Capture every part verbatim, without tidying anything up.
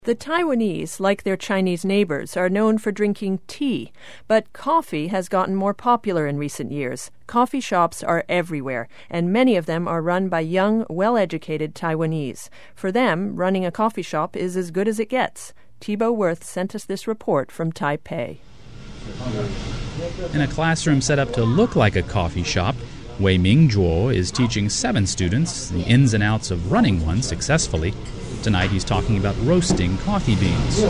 The Taiwanese, like their Chinese neighbors, are known for drinking tea, but coffee has gotten more popular in recent years. Coffee shops are everywhere, and many of them are run by young, well-educated Taiwanese. For them, running a coffee shop is as good as it gets. Thibault Worth sent us this report from Taipei. In a classroom set up to look like a coffee shop, Wei Mingzhuo is teaching seven students the ins and outs of running one successfully. Tonight he's talking about roasting coffee beans.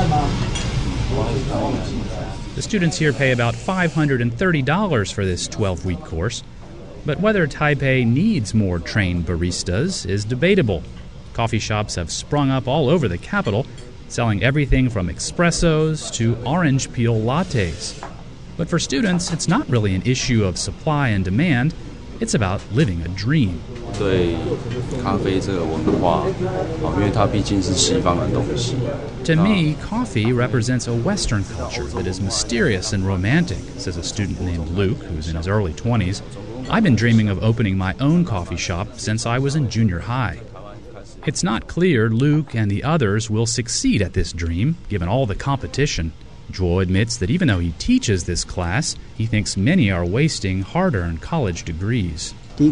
The students here pay about five hundred thirty dollars for this twelve-week course. But whether Taipei needs more trained baristas is debatable. Coffee shops have sprung up all over the capital, selling everything from espressos to orange peel lattes. But for students, it's not really an issue of supply and demand. It's about living a dream. To me, coffee represents a Western culture that is mysterious and romantic, says a student named Luke, who's in his early twenties. I've been dreaming of opening my own coffee shop since I was in junior high. It's not clear Luke and the others will succeed at this dream, given all the competition. Zhuo admits that even though he teaches this class, he thinks many are wasting hard-earned college degrees. I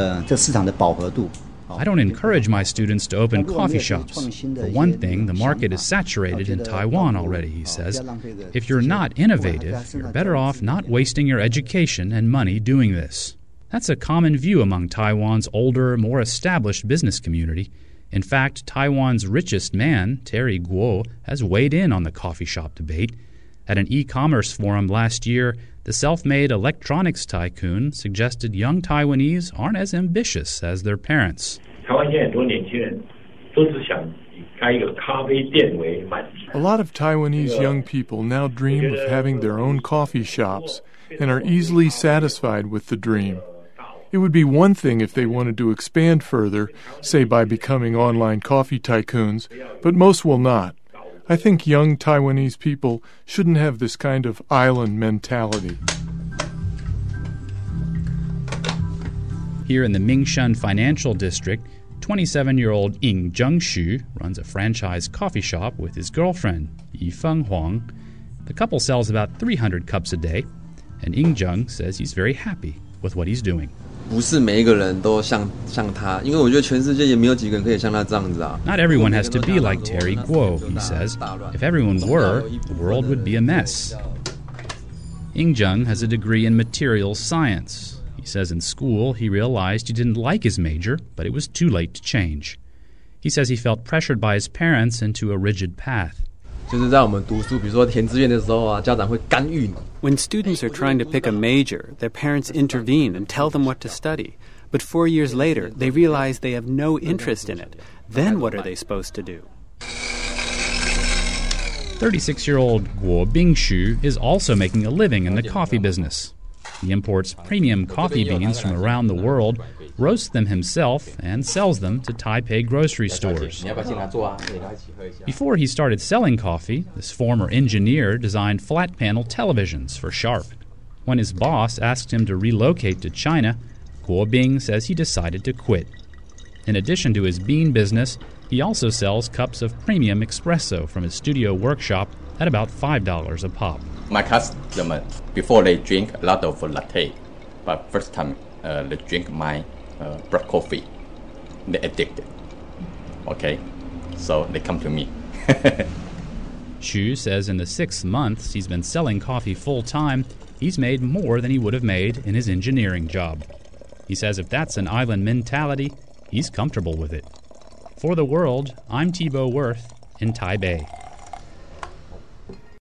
don't encourage my students to open coffee shops. For one thing, the market is saturated in Taiwan already, he says. If you're not innovative, you're better off not wasting your education and money doing this. That's a common view among Taiwan's older, more established business community. In fact, Taiwan's richest man, Terry Guo, has weighed in on the coffee shop debate. At an e-commerce forum last year, the self-made electronics tycoon suggested young Taiwanese aren't as ambitious as their parents. A lot of Taiwanese young people now dream of having their own coffee shops and are easily satisfied with the dream. It would be one thing if they wanted to expand further, say by becoming online coffee tycoons, but most will not. I think young Taiwanese people shouldn't have this kind of island mentality. Here in the Mingshun Financial District, twenty-seven-year-old Ying Zhengshu runs a franchise coffee shop with his girlfriend, Yifeng Huang. The couple sells about three hundred cups a day, and Ying Zheng says he's very happy with what he's doing. Not everyone has to be like Terry Guo, he says. If everyone were, the world would be a mess. Ying Zheng has a degree in materials science. He says in school he realized he didn't like his major, but it was too late to change. He says he felt pressured by his parents into a rigid path. When students are trying to pick a major, their parents intervene and tell them what to study. But four years later, they realize they have no interest in it. Then what are they supposed to do? thirty-six-year-old Guo Bingshu is also making a living in the coffee business. He imports premium coffee beans from around the world, roasts them himself, and sells them to Taipei grocery stores. Before he started selling coffee, this former engineer designed flat-panel televisions for Sharp. When his boss asked him to relocate to China, Guo Bing says he decided to quit. In addition to his bean business, he also sells cups of premium espresso from his studio workshop at about five dollars a pop. My customers, before they drink a lot of latte, but first time uh, they drink my uh, black coffee, they're addicted. Okay, so they come to me. Xu says in the six months he's been selling coffee full-time, he's made more than he would have made in his engineering job. He says if that's an island mentality, he's comfortable with it. For The World, I'm Thibault Worth in Taipei.